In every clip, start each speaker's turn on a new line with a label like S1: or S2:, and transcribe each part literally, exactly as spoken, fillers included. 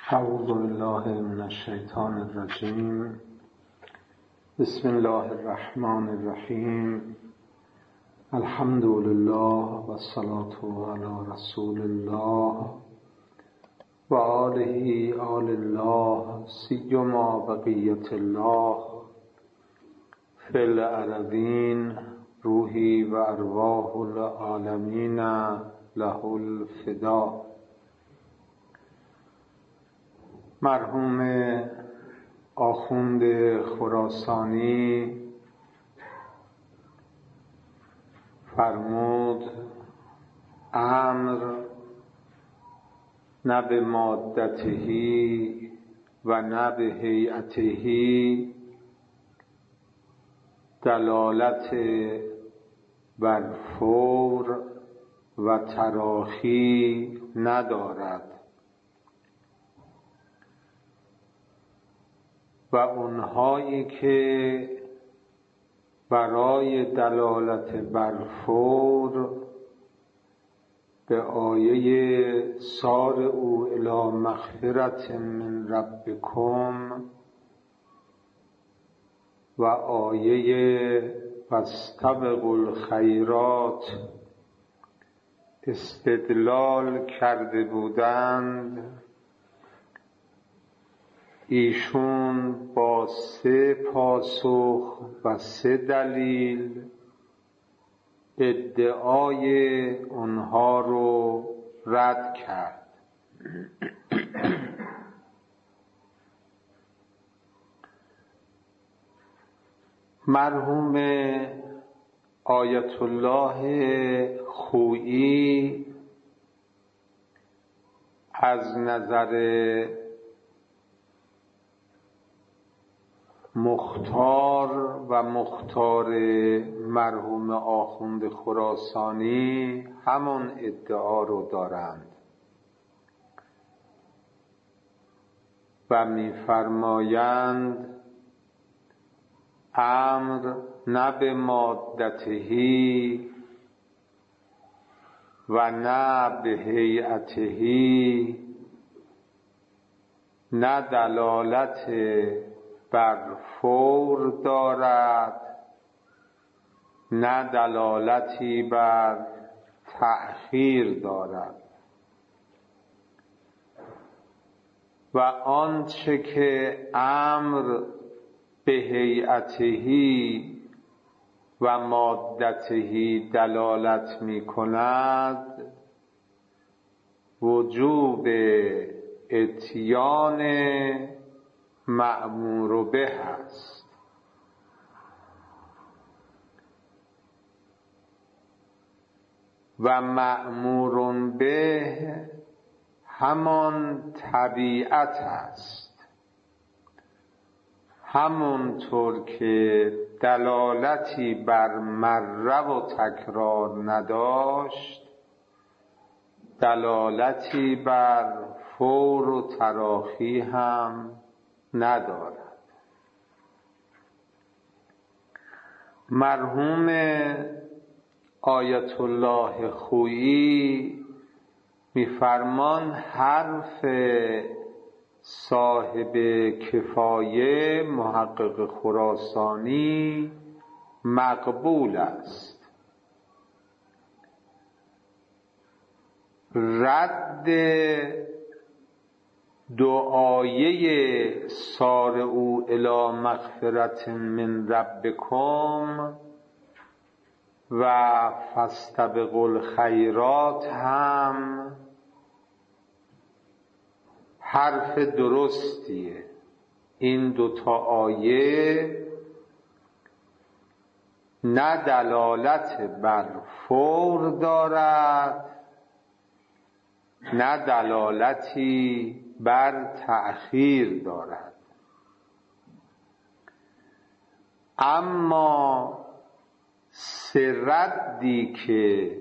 S1: اعوذ بالله من الشیطان الرجیم. بسم الله الرحمن الرحیم. الحمد لله و الصلاة علی رسول الله و آله آل الله سیما بقیة الله فی الارضین روحی و ارواح العالمین له الفدا. مرحوم آخوند خراسانی فرمود امر نه به مادته و نه به هیئته دلالت بر فور و تراخی ندارد و اونهایی که برای دلالت بر فور به آیه سارعوا الی مغفرة من ربکم و آیه فاستبقوا الخیرات استدلال کرده بودند، ایشون با سه پاسخ و سه دلیل ادعای اونها رو رد کرد. مرحوم آیت الله خویی از نظر مختار و مختار مرحوم آخوند خراسانی همان ادعا رو دارند و می‌فرمایند امر نه به مادته و نه به هیئته نه دلالت بر فور دارد نه دلالتی بر تأخیر دارد و آنچه که امر به هیئته و مادته دلالت می کند وجوب اتیان مأمور به است و مأمور به همان طبیعت است، همونطور که دلالتی بر مره و تکرار نداشت دلالتی بر فور و تراخی هم ندارد. مرحوم آیت الله خویی می‌فرمان حرف صاحب کفایه محقق خراسانی مقبول است. رد دعایه سارعوا الی مغفرة من ربکم و فاستبقوا الخیرات هم حرف درستیه. این دوتا آیه نه دلالت بر فور دارد نه دلالتی بر تأخیر دارد، اما سه ردی که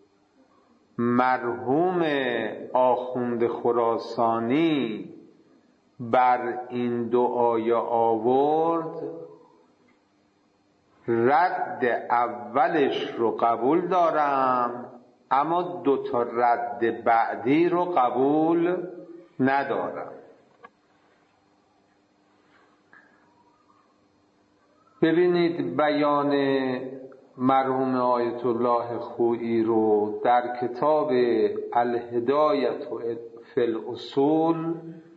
S1: مرحوم آخوند خراسانی بر این دو آیه آورد رد اولش رو قبول دارم اما دو تا رد بعدی رو قبول ندارم. ببینید بیان مرحوم آیت الله خویی رو در کتاب الهدایة فی الاصول،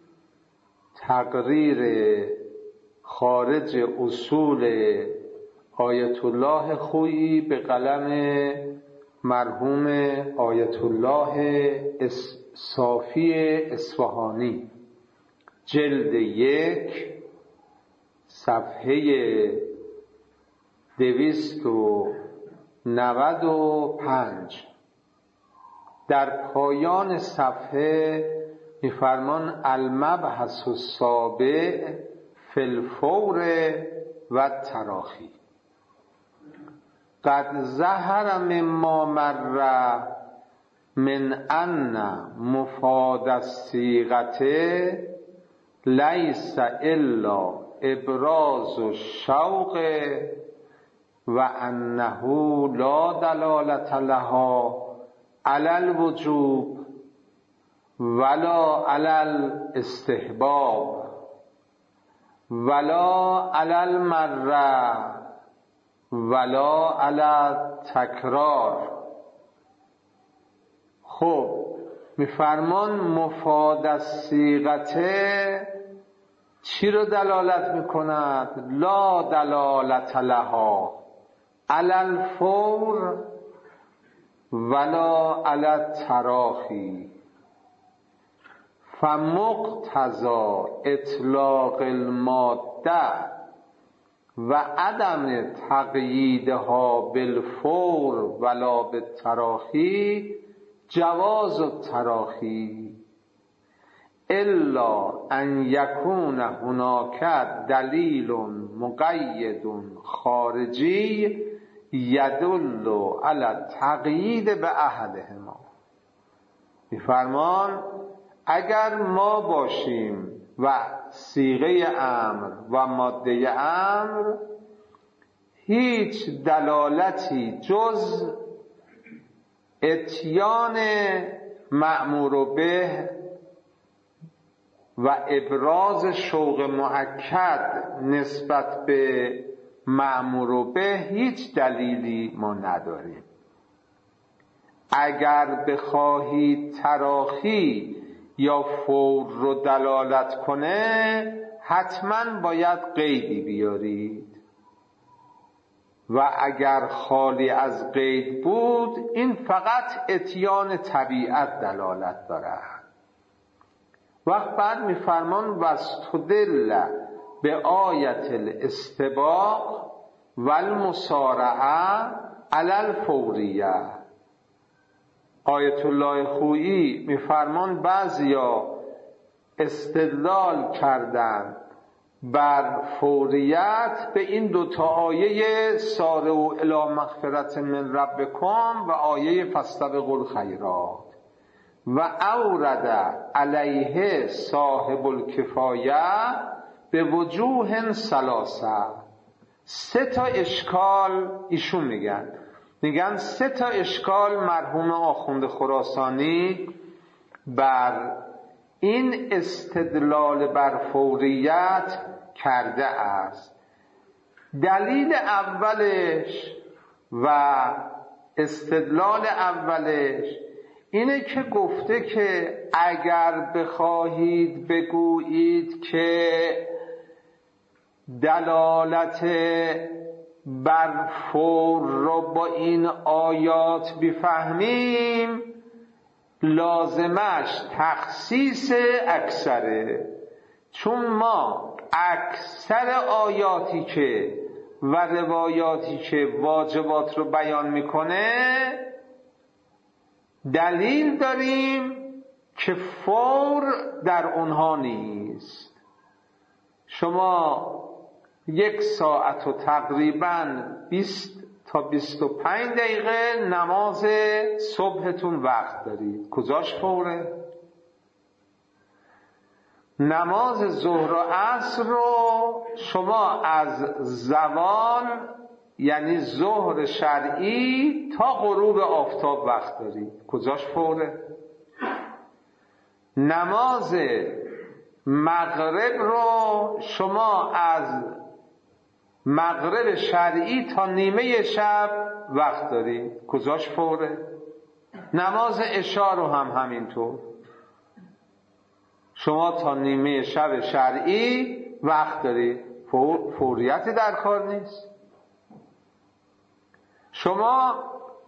S1: تقریر خارج اصول آیت الله خویی به قلم مرحوم آیت الله صافی اصفهانی، جلد یک، صفحه دویست و نود و پنج. در پایان صفحه میفرمان المبحث السابع فی الفور و التراخی. قد ظهر مما مر من ان مفاد الصیغة لیس الا ابراز الشوق و انه لا دلالة لها علی الوجوب ولا علی الاستحباب ولا علی المره ولا علی التکرار. خب میفرمان مفاد الصیغة چی رو دلالت میکند؟ لا دلالت لها علی الفور ولا علی التراخی، فمقتضی اطلاق الماده و عدم تقییدها بالفور ولا بالتراخی جواز التراخی الا ان یکون هناک دلیل مقید خارجی یدل علی التقیید به احدهما. میفرمان اگر ما باشیم و صیغه امر و ماده امر هیچ دلالتی جز اتیان مأمور به و ابراز شوق مؤکد نسبت به مأمور به هیچ دلیلی ما نداریم. اگر بخواهید تراخی یا فور رو دلالت کنه حتما باید قیدی بیارید و اگر خالی از قید بود این فقط اتیان طبیعت دلالت دارد. وقت بعد میفرمان واستدل به آیت الاستباق و المسارعه علی الفوریه. آیت الله خویی میفرمان بعضیا استدلال کردند بر فوریت به این دوتا آیه سارعوا الی مغفرة من ربکم و آیه فاستبقوا الخیرات و اورد علیه صاحب الکفایه به وجوه ثلاثه. سه تا اشکال ایشون میگن میگن سه تا اشکال مرحوم آخوند خراسانی بر این استدلال بر فوریت کرده است. دلیل اولش و استدلال اولش اینه که گفته که اگر بخواهید بگویید که دلالت بر فور رو با این آیات بفهمیم لازمش تخصیص اکثره، چون ما اکثر آیاتی که و روایاتی که واجبات رو بیان میکنه دلیل داریم که فور در اونها نیست. شما یک ساعت و تقریباً بیست تا بیست و پنج دقیقه نماز صبحتون وقت دارید، کجاش فوره؟ نماز ظهر و عصر رو شما از زوال یعنی ظهر شرعی تا غروب آفتاب وقت دارید، کجاش فوره؟ نماز مغرب رو شما از مغرب شرعی تا نیمه شب وقت داری. کجاش فوره؟ نماز عشا رو هم همینطور، شما تا نیمه شب شرعی وقت داری، فوریتی در کار نیست. شما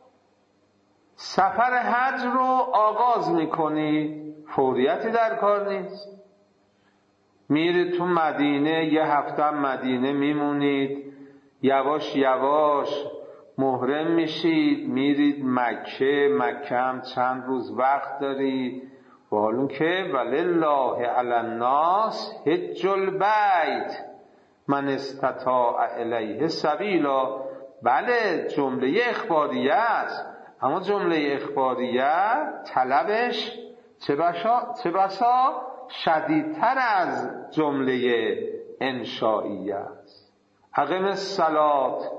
S1: سفر حج رو آغاز میکنی، فوریتی در کار نیست. میرید تو مدینه، یه هفته مدینه میمونید، یواش یواش محرم میشید، میرید مکه. مکه هم چند روز وقت دارید. والون که ولله علی الناس حج البیت من استطاع الیه سبیلا. بله جمله اخباریه است، اما جمله اخباریه طلبش چه بسا چه بسا شدیدتر از جمله انشائیه است. اقم الصلات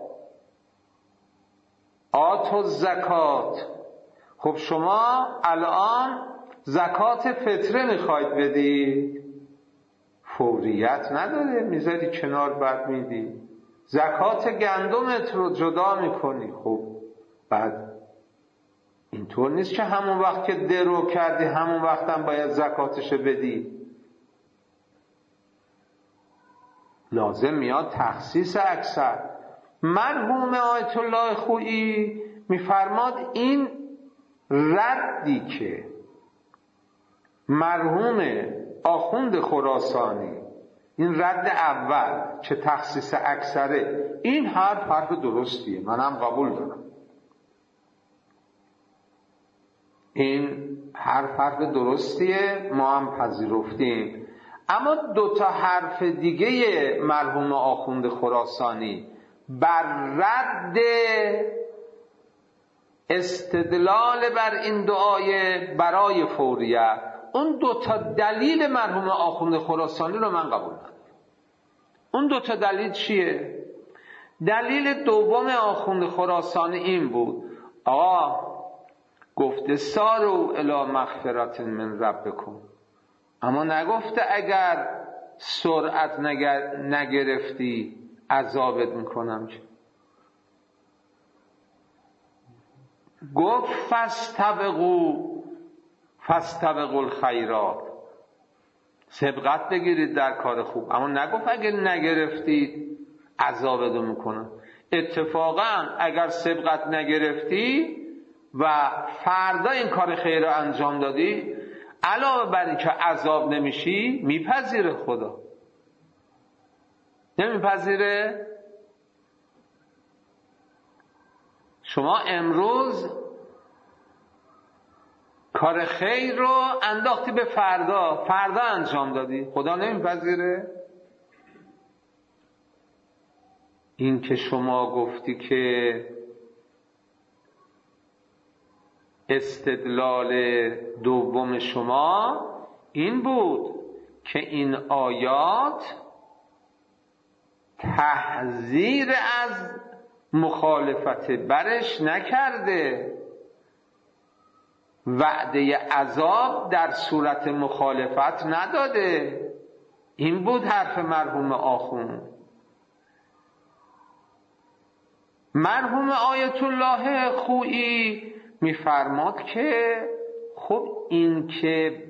S1: آتوا الزکات. خب شما الان زکات فطره میخواید بدی، فوریت نداره، میذاری کنار بعد میدی. زکات گندمت رو جدا میکنی، خب بعد اینطور نیست که همون وقت که درو کردی همون وقت هم باید زکاتش بدی. لازم میاد تخصیص اکثر. مرحوم آیت الله خویی میفرماد این ردی که مرحوم آخوند خراسانی، این رد اول که تخصیص اکثره، این حرف حرف درستیه، منم قبول دارم. این حرف حرف درستیه، ما هم پذیرفتیم. اما دو تا حرف دیگه مرحوم آخوند خراسانی بر رد استدلال بر این دعای برای فوریت، اون دو تا دلیل مرحوم آخوند خراسانی رو من قبول ندارم. اون دو تا دلیل چیه؟ دلیل دوم آخوند خراسانی این بود: آقا گفته سارو الی مغفرت من ربکم، اما نگفته اگر سرعت نگرفتی عذابت میکنم. که گفت فاستبقوا فاستبقوا الخیرات، سبقت بگیرید در کار خوب، اما نگفت اگر نگرفتید عذابت میکنم. اتفاقا اگر سبقت نگرفتی و فردا این کار خیر رو انجام دادی، علاوه بر این که عذاب نمیشی، میپذیره خدا. نمیپذیره؟ شما امروز کار خیر رو انداختی به فردا، فردا انجام دادی، خدا نمیپذیره؟ این که شما گفتی که استدلال دوم شما این بود که این آیات تحذیر از مخالفت برش نکرده، وعده عذاب در صورت مخالفت نداده. این بود حرف مرحوم آخوند. مرحوم آیت الله خویی میفرماد که خب این که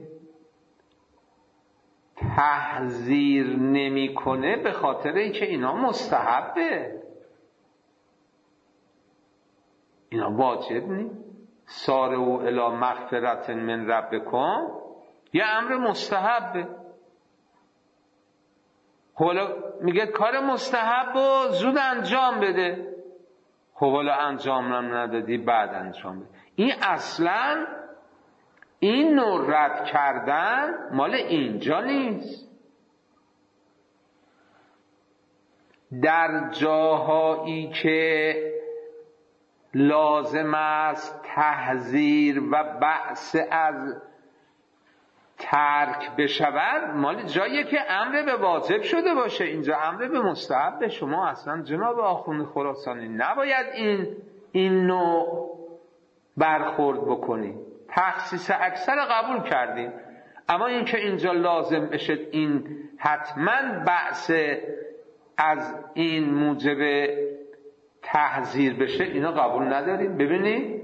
S1: تحذیر نمی کنه به خاطر اینکه اینا مستحبه، اینا واجب نیست. سارعوا الی مغفرت من ربکم یه امر مستحبه. حالا میگه کار مستحب رو زود انجام بده، خب حالا انجام هم ندادی بعد انجام بده. این اصلا این نوع رد کردن مال اینجا نیست. در جاهایی که لازم است تحذیر و بأس از ترک بشود، مال جایی که امر به واجب شده باشه. اینجا امر به مستحب. شما اصلا جناب آخوند خراسانی نباید این این نوع برخورد بکنی. تخصیص اکثر قبول کردیم، اما این که اینجا لازم بشه این حتما بأس از این موجب تحذیر بشه اینا قبول نداریم. ببینید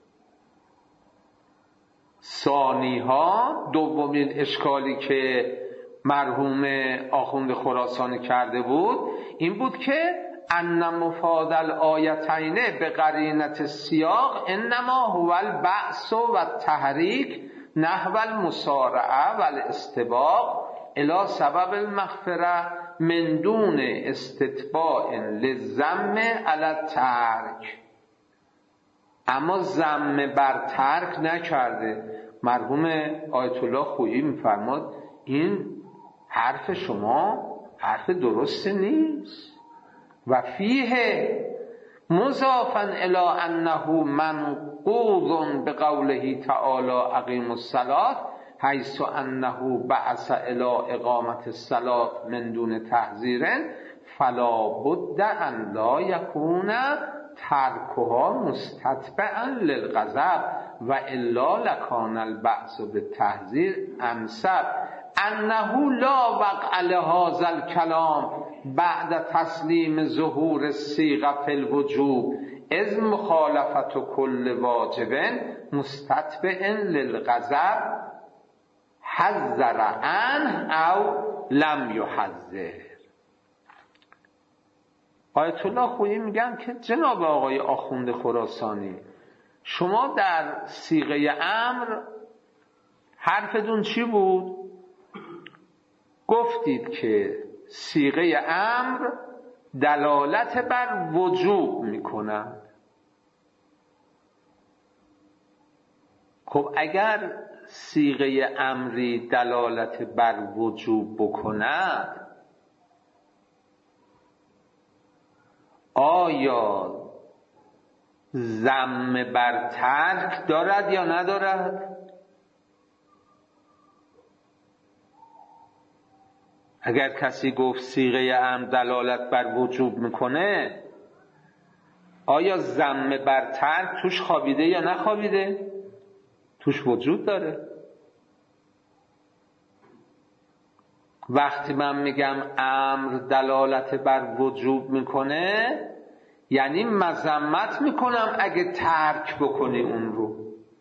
S1: ثانی ها دومین اشکالی که مرحوم آخوند خراسانی کرده بود این بود که ان مفاد الآیتین به قرینت سیاق انما هو البعث و التحریک نحو المسارعه و الاستباق الی سبب المغفره من دون استتباع للذم علی الترک. اما ذم بر ترک نکرده. مرحوم آیت الله خویی میفرماد این حرف شما حرف درست نیست و فیه مضافا الی انه منقوض بقوله تعالی اقیموا الصلاة حیث انه بعث الی اقامة الصلاة من دون تحذیر فلا بد ان لا یکون ترکها مستتبعا للغضب و الا لکان البعث بالتحذیر انسب انه لا وقع لهذا الكلام بعد تسلیم ظهور الصیغه فی الوجوب اذ مخالفت کل واجب مستتبع للغضب حذر عنه او لم یحذر. آیت الله خویی میگن که جناب آقای آخوند خراسانی شما در صیغه امر حرفتون چی بود؟ گفتید که صیغه امر دلالت بر وجوب میکند. خب اگر صیغه امری دلالت بر وجوب بکند آیا ذم بر ترک دارد یا ندارد؟ اگر کسی گفت صیغه امر دلالت بر وجوب میکنه آیا ذم بر ترک توش خوابیده یا نخوابیده؟ توش وجود داره. وقتی من میگم امر دلالت بر وجوب میکنه یعنی مذمت میکنم اگه ترک بکنی اون رو.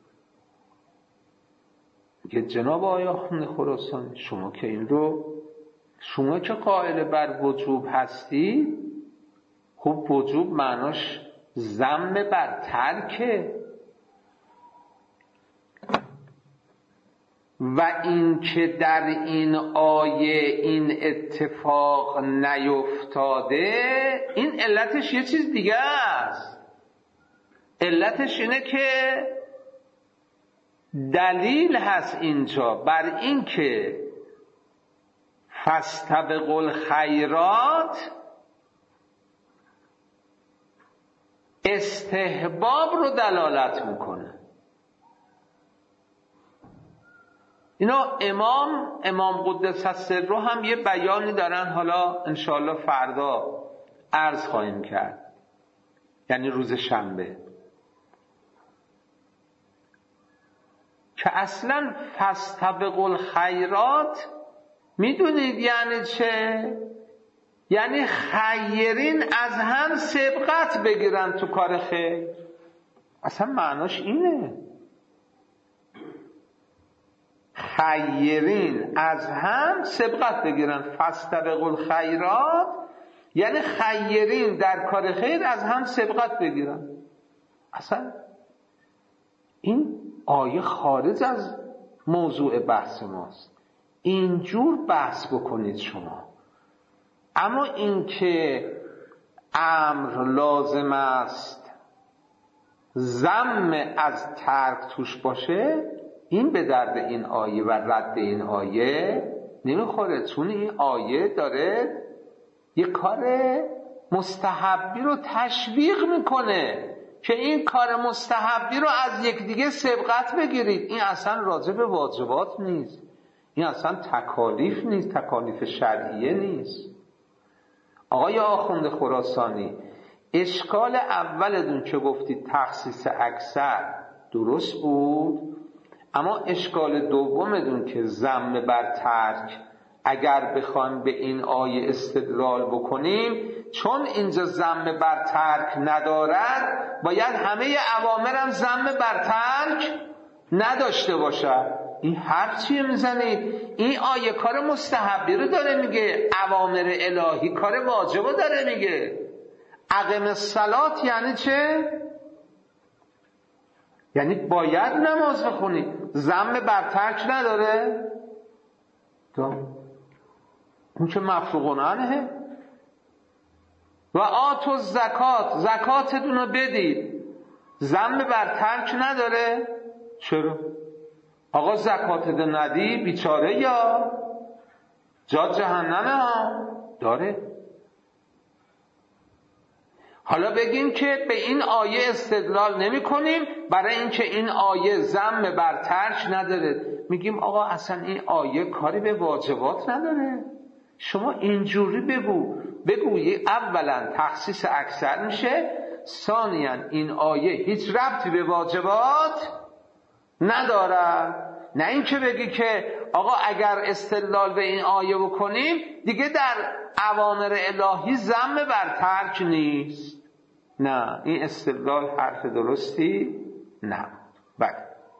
S1: میگه جناب آقای آخوند خراسانی شما که این رو شما که قائل بر وجوب هستی خب وجوب معناش ذم بر ترکه و این که در این آیه این اتفاق نیفتاده این علتش یه چیز دیگه است. علتش اینه که دلیل هست اینجا بر این که فاستبقوا الخیرات استحباب رو دلالت میکنه. اینا امام امام قدس سره هم یه بیانی دارن، حالا انشاءالله فردا عرض خواهیم کرد، یعنی روز شنبه، که اصلا فاستبقوا الخیرات میدونید یعنی چه؟ یعنی خیرین از هم سبقت بگیرن تو کار خیر. اصلا معناش اینه، خیرین از هم سبقت بگیرن. فاستبقوا الخیرات یعنی خیرین در کار خیر از هم سبقت بگیرن. اصلا این آیه خارج از موضوع بحث ماست. اینجور بحث بکنید شما. اما این که امر لازم است ذم از ترک توش باشه، این به درد این آیه و رد این آیه نمیخوره، چون این آیه داره یه کار مستحبی رو تشویق میکنه که این کار مستحبی رو از یکدیگه سبقت بگیرید. این اصلا راجع به واجبات نیست، این اصلا تکالیف نیست، تکالیف شرعیه نیست. آقای آخوند خراسانی، اشکال اولتون که گفتید تخصیص اکثر درست بود، اما اشکال دومتون که ذم بر ترک اگر بخوان به این آیه استدلال بکنیم، چون اینجا ذم بر ترک ندارد، باید همه اوامر هم ذم بر ترک نداشته باشد. این حرف چیه میزنید؟ این آیه کار مستحبی رو داره میگه، اوامر الهی کار واجب رو داره میگه. اقم الصلات یعنی چه؟ یعنی باید نماز بخونی، ذم بر ترک نداره؟ تو اون که مفروغ عنه. و آتو زکات، زکاتتون رو بدید، ذم بر ترک نداره؟ چرا؟ آقا زکاتت ندی بیچاره یا جا جهنمه ها داره. حالا بگیم که به این آیه استدلال نمی کنیم برای اینکه این آیه ذم بر ترک نداره. میگیم آقا اصلا این آیه کاری به واجبات نداره، شما اینجوری بگو. بگویی اولا تخصیص اکثر میشه، ثانیا این آیه هیچ ربطی به واجبات نداره. نه اینکه بگی که آقا اگر استدلال به این آیه بکنیم دیگه در اوامر الهی ذم بر ترک نیست. نه، این استدلال حرف درستی نه. بله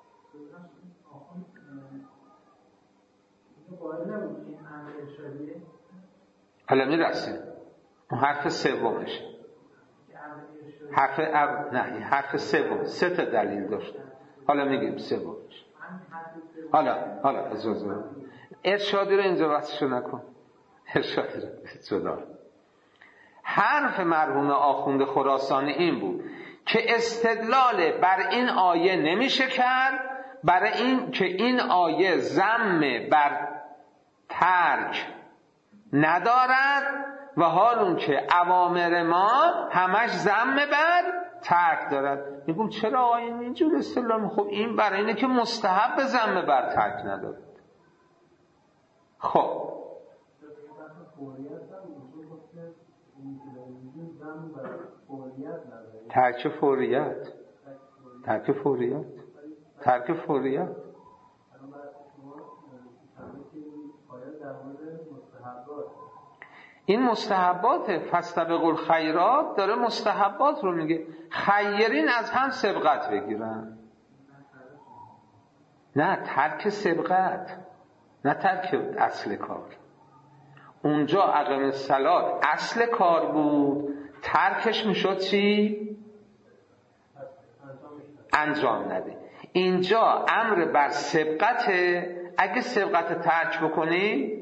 S1: حالا میرسیم اون حرف سومش. حرف او... نه حرف سوم سه تا دلیل داشت، حالا میگیم سومش. حالا حالا اجازه ارشادی رو اینجا واسه نکن، ارشادی رو جدا. حرف مرحوم آخوند خراسانی این بود که استدلال بر این آیه نمیشه کرد، برای این که این آیه ذم بر ترک ندارد و حال اون که اوامر ما همش ذم بر ترک دارد. میگم چرا آیه اینجور استدلال؟ خب این برای اینه که مستحب ذم بر ترک ندارد. خب ترک فوریت، ترک فوریت، ترک فوریت. این مستحباته، فاستبقوا الخیرات داره مستحبات رو میگه. خیرین از هم سبقت بگیرن، نه ترک سبقت، نه ترک اصل کار. اونجا اقم الصلات اصل کار بود، ترکش میشد چی؟ انجام نده. اینجا امر بر سبقته، اگه سبقت ترک بکنی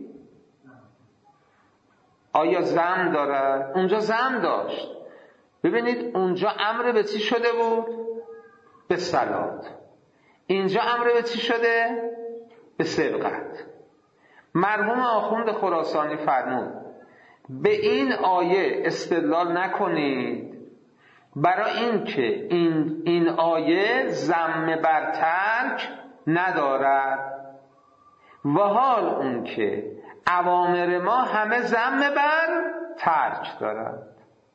S1: آیا ذم داره؟ اونجا ذم داشت. ببینید اونجا امر به چی شده بود؟ به صلات. اینجا امر به چی شده؟ به سبقت. مرحوم آخوند خراسانی فرمود به این آیه استدلال نکنید برای این که این, این آیه ذم بر ترک ندارد و حال اون که اوامر ما همه ذم بر ترک دارد.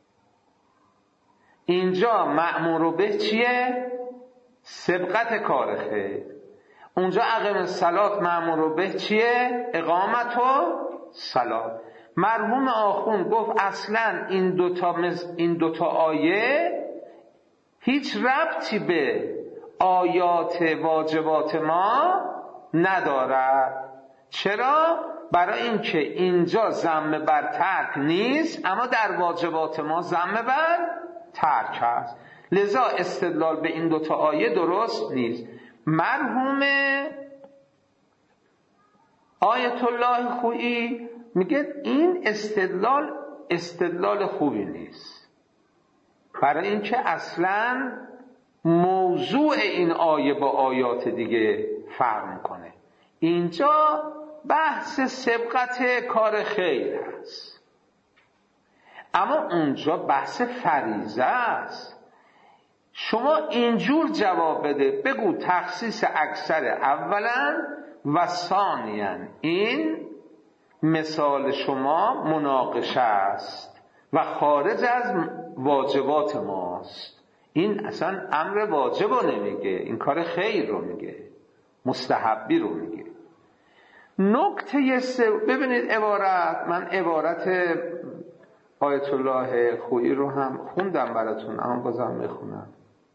S1: اینجا مأمور به چیه؟ سبقت کار خیر. اونجا اقام الصلات مأمور به چیه؟ اقامت و صلات. مرحوم آخوند گفت اصلا این دوتا این دوتا آیه هیچ ربطی به آیات واجبات ما ندارد. چرا؟ برای اینکه اینجا ذم بر ترک نیست، اما در واجبات ما ذم بر ترک هست، لذا استدلال به این دوتا آیه درست نیست. مرحوم آیت الله خویی میگه این استدلال استدلال خوبی نیست، برای اینکه اصلا موضوع این آیه با آیات دیگه فرق میکنه. اینجا بحث سبقت کار خیر هست، اما اونجا بحث فریضه است. شما اینجور جواب بده، بگو تخصیص اکثر اولا و ثانیا این مثال شما مناقشه است و خارج از واجبات ماست. این اصلا امر واجب رو نمیگه، این کار خیر رو میگه، مستحبی رو میگه. نکته سه، ببینید عبارت، من عبارت آیت الله خویی رو هم خوندم براتون، اما بازم میخونم.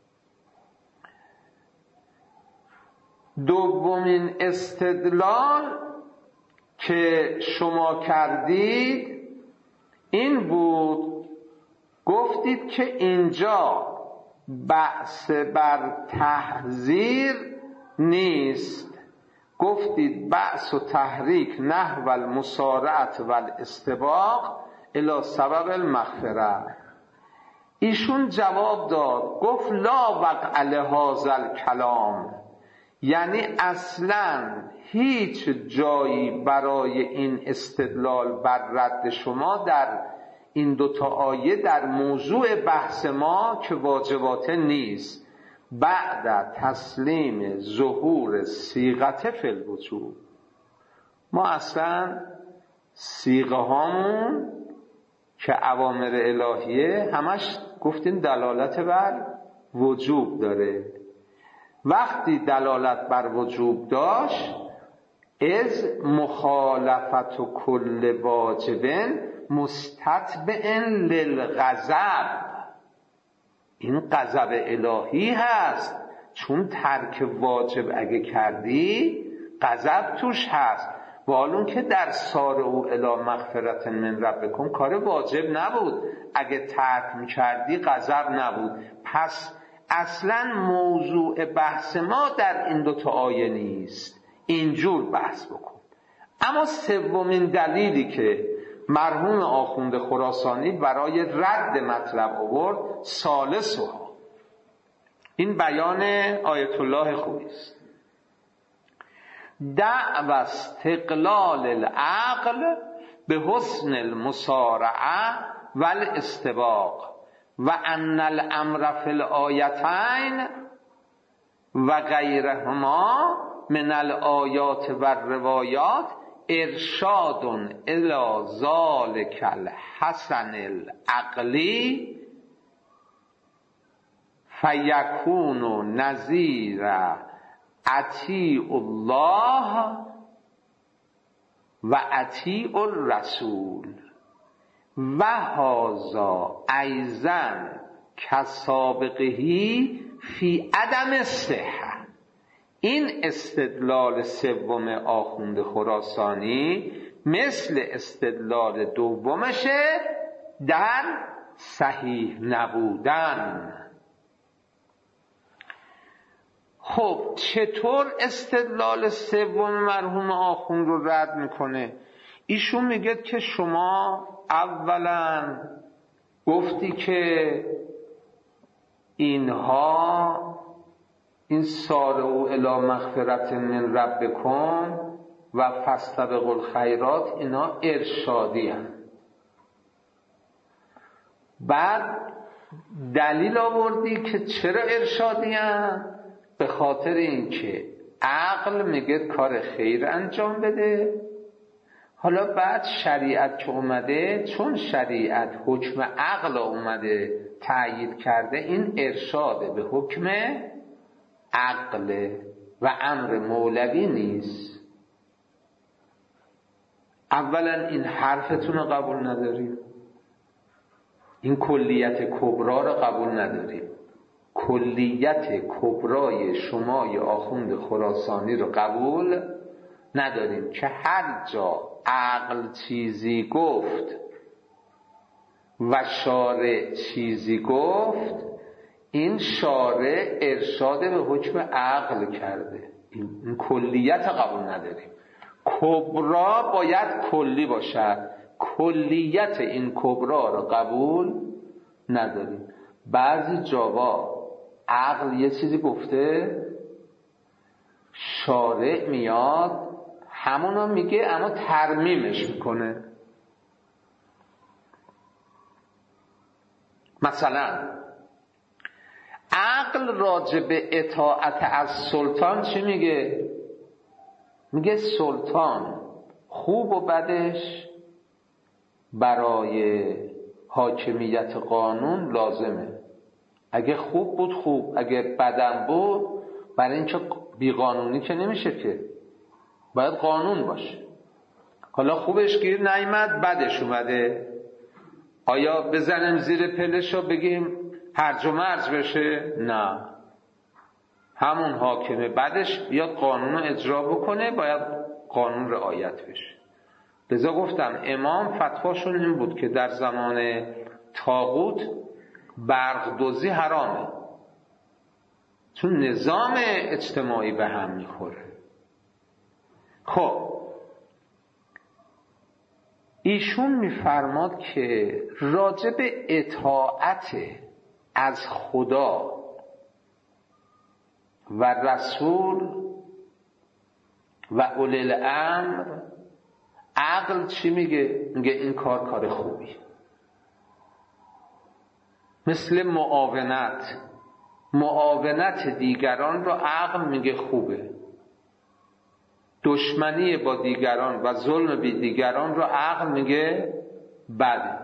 S1: دومین استدلال که شما کردید این بود، گفتید که اینجا بحث بر تحذیر نیست، گفتید بحث و تحریک نحو المسارعت و الاستباق الی سبب المغفره. ایشون جواب داد، گفت لا وقع لهذا الکلام، یعنی اصلا هیچ جایی برای این استدلال بر رد شما در این دوتا آیه در موضوع بحث ما که واجبات نیست. بعد تسلیم ظهور صیغت فی الوجوب، ما اصلا صیغه هامون که اوامر الهیه همش گفتیم دلالت بر وجوب داره. وقتی دلالت بر وجوب داشت، از مخالفت و کل واجبن مستتبع للغضب، این غضب الهی هست، چون ترک واجب اگه کردی غضب توش هست. و حالون که در سارعوا الی مغفرة من ربکم کار واجب نبود، اگه ترک میکردی غضب نبود. پس اصلا موضوع بحث ما در این دوتا آیه نیست، اینجور بحث بکن. اما سومین دلیلی که مرحوم آخوند خراسانی برای رد مطلب آورد، ثالثها، این بیان آیت الله خویی است، دعو استقلال العقل به حسن المسارعه و الاستباق و ان الامر فی الآیتین و غیرهما من الآیات و الروایات ارشاد الی ذلک الحسن العقلی فیکون نظیر اطیع الله و اطیع الرسول و هذا ایضا کسابقهی فی عدم الصحه. این استدلال سوم آخوند خراسانی مثل استدلال دومشه در صحیح نبودن. خب چطور استدلال سوم مرحوم آخوند رو رد میکنه؟ ایشون میگه که شما اولا گفتی که اینها، این سارعوا الی مغفرة من ربکم و فاستبقوا الخیرات، اینا ارشادی هستند. بعد دلیل آوردی که چرا ارشادی هستند؟ به خاطر اینکه عقل میگه کار خیر انجام بده. حالا بعد شریعت که اومده، چون شریعت حکم عقل اومده تأیید کرده، این ارشاده به حکم عقل و امر مولوی نیست. اولا این حرفتون رو قبول نداریم، این کلیت کبرا رو قبول نداریم. کلیت کبرای شمای آخوند خراسانی رو قبول نداریم که هر جا عقل چیزی گفت و شارع چیزی گفت، این شارع ارشاد به حکم عقل کرده. این کلیت قبول نداریم. کبرا باید کلی باشد، کلیت این کبرا رو قبول نداریم. بعضی جاها عقل یه چیزی گفته، شارع میاد همونو میگه اما ترمیمش میکنه. مثلا عقل راجع به اطاعت از سلطان چی میگه؟ میگه سلطان خوب و بدش برای حاکمیت قانون لازمه. اگه خوب بود خوب، اگه بدم بود، برای اینکه بیقانونی که نمیشه که. باید قانون باشه. حالا خوبش گیر نیامد، بدش اومده، آیا بزنیم زیر پلش و بگیم هرج و مرج بشه؟ نه، همون حاکمه بعدش بیاد قانون رو اجرا بکنه، باید قانون رعایت بشه. لذا گفتم امام فتواشون این بود که در زمان طاغوت برق دزدی حرامه، چون نظام اجتماعی به هم میخوره. خب ایشون میفرماد که راجع به اطاعت از خدا و رسول و اولی الامر عقل چی میگه؟ میگه این کار کار خوبی، مثل معاونت معاونت دیگران رو عقل میگه خوبه، دشمنی با دیگران و ظلم بی دیگران رو عقل میگه بده،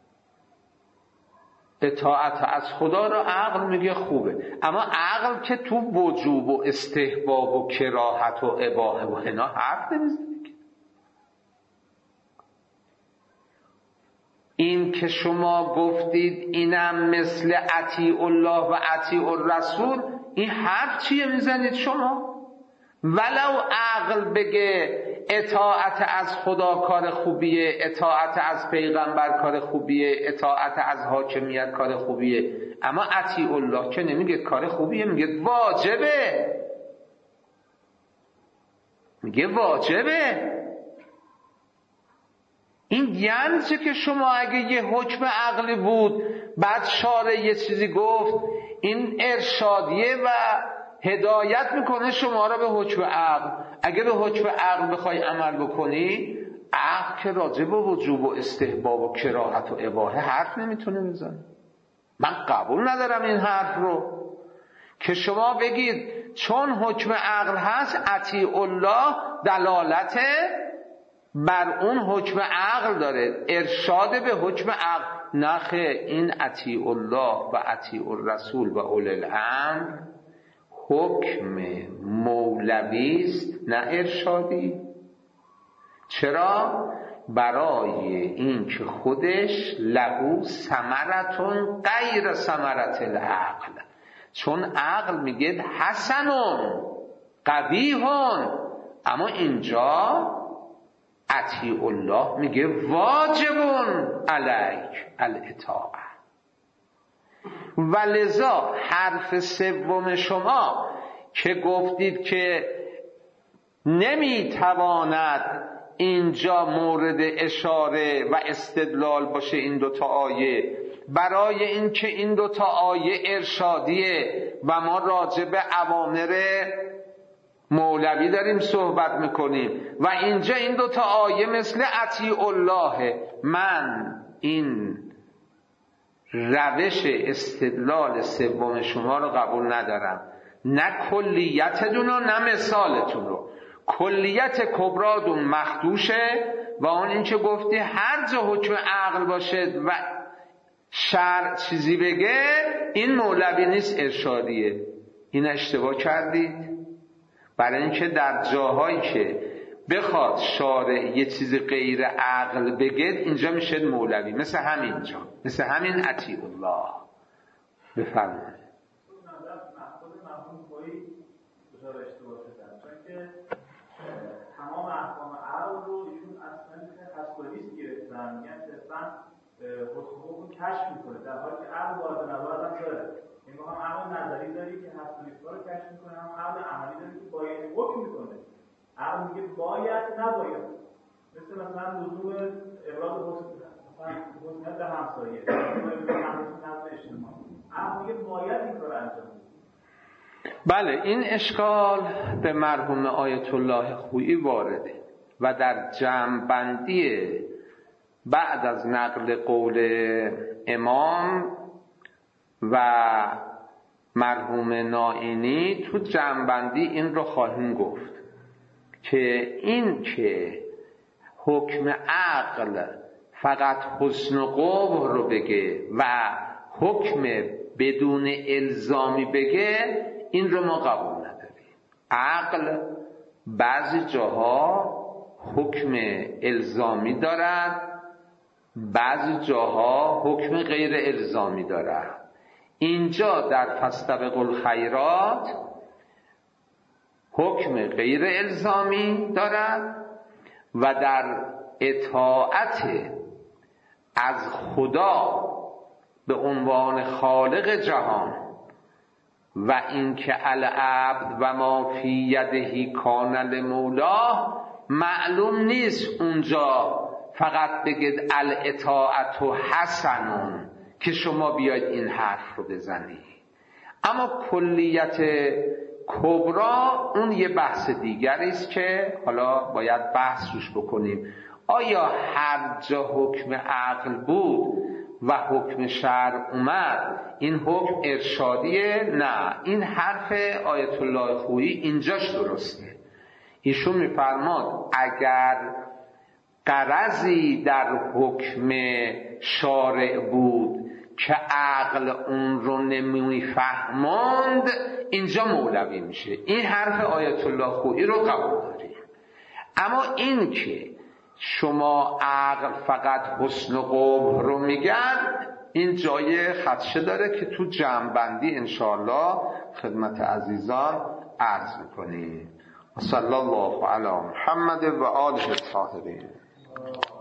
S1: اطاعت از خدا رو عقل میگه خوبه. اما عقل که تو وجوب و استحباب و کراهت و اباحه و اینا حرف نمیزنه. این که شما گفتید اینم مثل اطیع الله و اطیع الرسول، این حرف چیه میزنید شما؟ ولو عقل بگه اطاعت از خدا کار خوبیه، اطاعت از پیغمبر کار خوبیه، اطاعت از حاکمیت کار خوبیه، اما اطیع الله که نمیگه کار خوبیه، میگه واجبه، میگه واجبه. این یعنی چه که شما اگه یه حکم عقلی بود بعد شارع یه چیزی گفت، این ارشادیه و هدایت میکنه شما را به حکم عقل. اگه به حکم عقل بخوای عمل بکنی، عقل که راجع به وجوب و استحباب و کراهت و اباحه حرف نمیتونه بزنه. من قبول ندارم این حرف رو که شما بگید چون حکم عقل هست اطیع الله دلالت بر اون حکم عقل داره، ارشاد به حکم عقل. نخه، این اطیع الله و اطیع الرسول و اولی الامر حکم مولوی است، نه ارشادی. چرا؟ برای این که خودش لهو ثمرتون غیر ثمرت العقل، چون عقل میگه حسنون قبیحون، اما اینجا اطیع الله میگه واجبون علیک الاطاعه. ولذا حرف سوم شما که گفتید که نمیتواند اینجا مورد اشاره و استدلال باشه این دوتا آیه، برای اینکه این دوتا آیه ارشادیه و ما راجع به اوامر مولوی داریم صحبت میکنیم و اینجا این دوتا آیه مثل اطیع الله. من این روش استدلال سوم شما رو قبول ندارم، نه کلیتتون و نه مثالتون رو. کلیت کبرادون مخدوشه و اون این که گفتی هر جا حکم عقل باشه و شرع چیزی بگه این مولوی نیست، ارشادیه. این اشتباه کردید، برای اینکه در جاهایی که بخواد شارع یه چیز غیر عقل بگه اینجا میشه مولوی، مثل همینجا، مثل همین اطیع الله. بفرمایید.
S2: تمام احکام عقل رو ایشون اصلا هستوریست گرفتن، میگن صرفا حکم رو کشف میکنه، در حالی که عقل وارد نظر هم داره. یعنی هم عقل نظری داری که هستوریست‌ها رو کشف میکنه، هم عقل عملی داری که باید حکم میکنه. عقل میگه باید نباید، مثل مثلا لزوم ابراز حسنیت در همسایه، نظم اجتماعی. عقل میگه باید این کار انجام بده.
S1: بله، این اشکال به مرحوم آیت الله خویی وارده و در جمع‌بندی بعد از نقل قول امام و مرحوم نائینی تو جمع‌بندی این رو خواهیم گفت که این که حکم عقل فقط حسن و قبح رو بگه و حکم بدون الزامی بگه، این رو ما قبول نداریم. عقل بعضی جاها حکم الزامی دارد، بعضی جاها حکم غیر الزامی دارد. اینجا در فاستبقوا الخیرات حکم غیر الزامی دارد و در اطاعت از خدا به عنوان خالق جهان و اینکه العبد و ما فی یده کان لمولاه، معلوم نیست اونجا فقط بگید الاطاعت حسنون که شما بیاید این حرف رو بزنید. اما کلیت کبرا اون یه بحث دیگری است که حالا باید بحث روش بکنیم. آیا هر جا حکم عقل بود و حکم شرع اومد این حکم ارشادیه؟ نه، این حرف آیت الله خویی اینجاش درسته. ایشون میفرماد اگر غرضی در حکم شارع بود که عقل اون رو نمیفهماند، اینجا مولوی میشه. این حرف آیت الله خویی رو قبول داریم. اما این که شما عقل فقط حسن و قبح رو میگن، این جای خدشه داره که تو جمع‌بندی انشاءالله خدمت عزیزان عرض میکنیم. صلی الله علی محمد و آله الطاهرین.